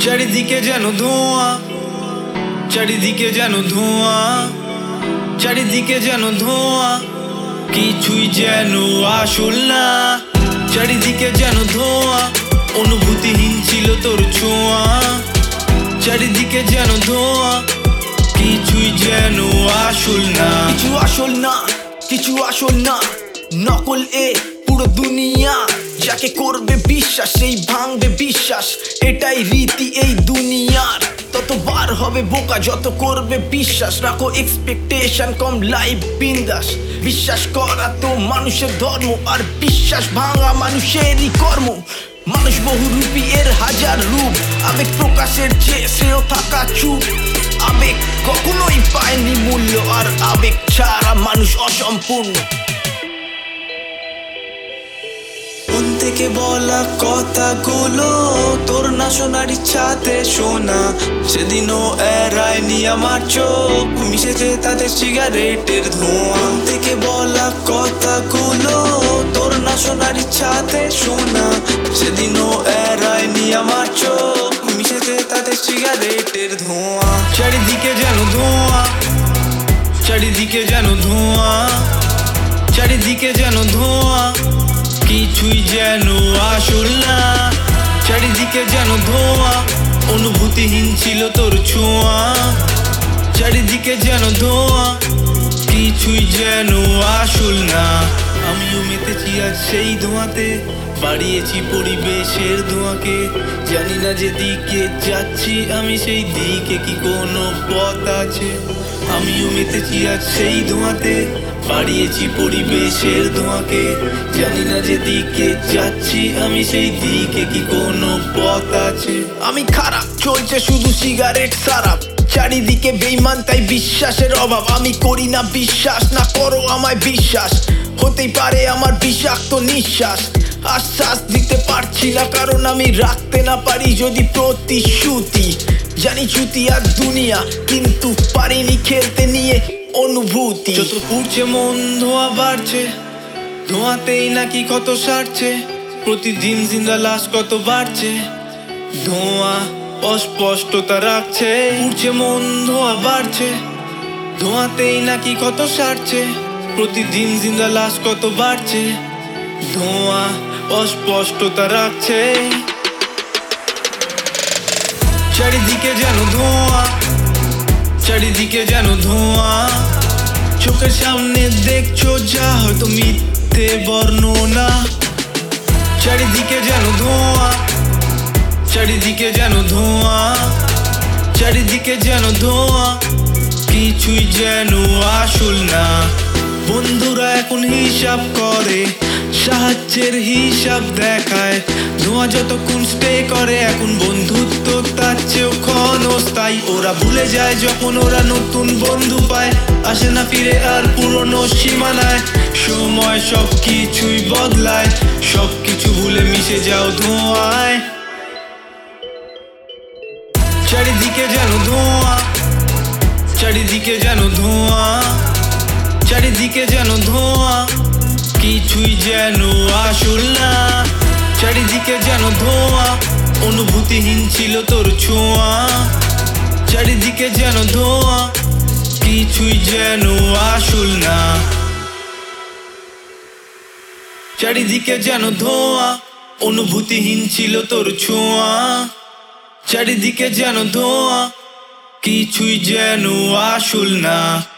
চারিদিকে যেন ধোঁয়া, চারিদিকে যেন ধোঁয়া, চারিদিকে যেন ধোঁয়া, কিছুই যেন আসল না। চারিদিকে যেন ধোঁয়া, অনুভূতিহীন ছিল তোর ছোঁয়া। চারিদিকে যেন ধোঁয়া, কিছুই যেন আসল না। কিছু আসল না, কিছু আসল না, নকল এ পুরো দুনিয়া। যাকে করবে বিশ্বাস সেই ভাঙবে বিশ্বাস, এটাই রীতি এই দুনিয়ার। ততবার হবে বোকা যত করবে বিশ্বাস। রাখো এক্সপেকটেশন কম, লাইফ বিন্দাস। বিশ্বাস করা তো মানুষের ধর্ম, আর বিশ্বাস ভাঙা মানুষেরই কর্ম। মানুষ বহুরূপী, এর হাজার রূপ। আবেগ প্রকাশের চেয়ে শ্রেয় থাকা চুপ। আবেগ কখনোই পায়নি মূল্য, আর আবেগ ছাড়া মানুষ অসম্পূর্ণ। মন থেকে বলা কথাগুলো তোর না শোনার ইচ্ছাতে শোনা। সেদিনও এড়ায়নি আমার চোখ, মিশেছে তাদের সিগারেটের ধোঁয়া। মন থেকে বলা কথাগুলো তোর না শোনার ইচ্ছাতে শোনা। সেদিনও এড়ায়নি আমার চোখ, মিশেছে তাদের সিগারেটের ধোঁয়া। চারিদিকে যেন ধোঁয়া, চারিদিকে যেন ধোঁয়া, চারিদিকে যেন ধোঁয়া, কিছুই যেন আসল না। চারিদিকে যেন ধোঁয়া, অনুভূতিহীন ছিল তোর ছোঁয়া। চারিদিকে যেন ধোঁয়া, কিছুই যেন আসল না। আমিও মেতেছি আজ সেই ধোঁয়াতে, বাড়িয়েছি পরিবেশের ধোঁয়াকে। জানি না যেদিকে যাচ্ছি আমি সেই দিকে কি কোনো পথ আছে। আমিও মেতেছি আজ সেই ধোঁয়াতে, বাড়িয়েছি পরিবেশের ধোঁয়াকে। জানি না যেদিকে যাচ্ছি আমি সেই দিকে কি কোনো পথ আছে। আমি খারাপ, চলছে শুধু সিগারেট সারাপ। চারিদিকে বেঈমান, তাই বিশ্বাসের অভাব। আমি করি না বিশ্বাস, না করো আমায় বিশ্বাস। হতেই পারে আমার বিষাক্ত নিঃশ্বাস। আশ্বাস দিতে পারছি না, কারণ আমি রাখতে না পারি যদি প্রতিশ্রুতি। জানি ছুটি আর দুনিয়া, কিন্তু পারিনি খেলতে নিয়ে অনুভূতি। যত পুড়ছে মন ধোঁয়া বাড়ছে, ধোঁয়াতেই নাকি কত সারছে। প্রতিদিন জিন্দা লাশ কত বাড়ছে, ধোঁয়া অস্পষ্টতা রাখছে। পুড়ছে মন ধোঁয়া বাড়ছে, ধোঁয়াতেই নাকি কত সারছে। প্রতিদিন জিন্দা লাশ কত বাড়ছে, ধোঁয়া অস্পষ্টতা রাখছে। চারিদিকে যেন ধোঁয়া, চারিদিকে যেন ধোঁয়া, চোখের সামনে দেখছো যা হয়তো মিথ্যে বর্ণনা। চারিদিকে যেন ধোঁয়া, চারিদিকে যেন ধোঁয়া, চারিদিকে যেন ধোঁয়া, কিছুই যেন আসল না। বন্ধুরা এখন হিসাব করে, সাহায্যের হিসাব দেখায়। ধোঁয়া যতক্ষণ স্টে করে, এখন বন্ধুত্ব তার চেয়েও ক্ষণস্থায়ী। ওরা ভুলে যায় যখন ওরা নতুন বন্ধু পায়, আসে না ফিরে আর পুরনো সীমানায়। সময় সব কিছুই বদলায়, সব কিছু ভুলে মিশে যাও ধোঁয়ায়। চারিদিকে যেন ধোঁয়া, চারিদিকে যেন ধোঁয়া, চারিদিকে যেন ধোঁয়া, কিছুই যেন আসল না। চারিদিকে যেন ধোঁয়া, অনুভূতিহীন ছিল তোর ছোঁয়া। চারিদিকে যেন ধোঁয়া, কিছুই যেন আসল না। চারিদিকে যেন ধোঁয়া, অনুভূতিহীন ছিল তোর ছোঁয়া। চারিদিকে যেন ধোঁয়া, কিছুই যেন আসল না।